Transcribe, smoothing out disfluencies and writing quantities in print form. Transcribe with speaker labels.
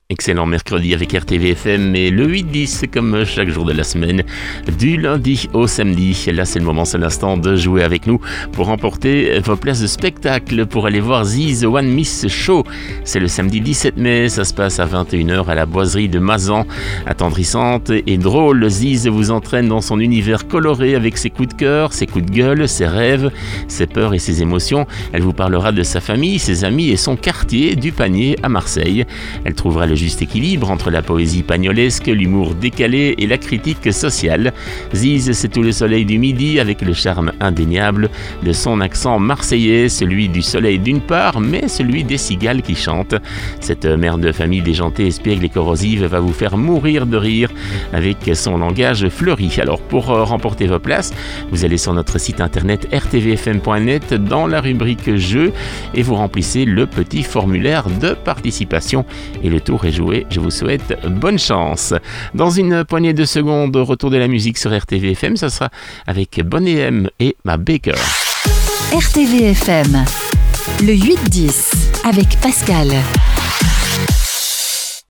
Speaker 1: Excellent mercredi avec RTVFM et le 8-10 comme chaque jour de la semaine, du lundi au samedi. Là c'est le moment, c'est l'instant de jouer avec nous pour remporter vos places de spectacle pour aller voir Ziz One Miss Show. C'est le samedi 17 mai, ça se passe à 21h à la boiserie de Mazan. Attendrissante et drôle, Ziz vous entraîne dans son univers coloré avec ses coups de cœur, ses coups de gueule, ses rêves, ses peurs et ses émotions. Elle vous parlera de sa famille, ses amis et son quartier du Panier à Marseille. Elle trouvera le juste équilibre entre la poésie pagnolesque, l'humour décalé et la critique sociale. Ziz, c'est tout le soleil du midi avec le charme indéniable de son accent marseillais, celui du soleil d'une part, mais celui des cigales qui chantent. Cette mère de famille déjantée, espiègle et corrosive va vous faire mourir de rire avec son langage fleuri. Alors pour remporter vos places, vous allez sur notre site internet rtvfm.net dans la rubrique jeux et vous remplissez le petit formulaire de participation et le tour est joué. Je vous souhaite bonne chance. Dans une poignée de secondes, retour de la musique sur RTVFM, ça sera avec Bonnet M et Ma Baker.
Speaker 2: RTVFM, le 8-10 avec Pascal.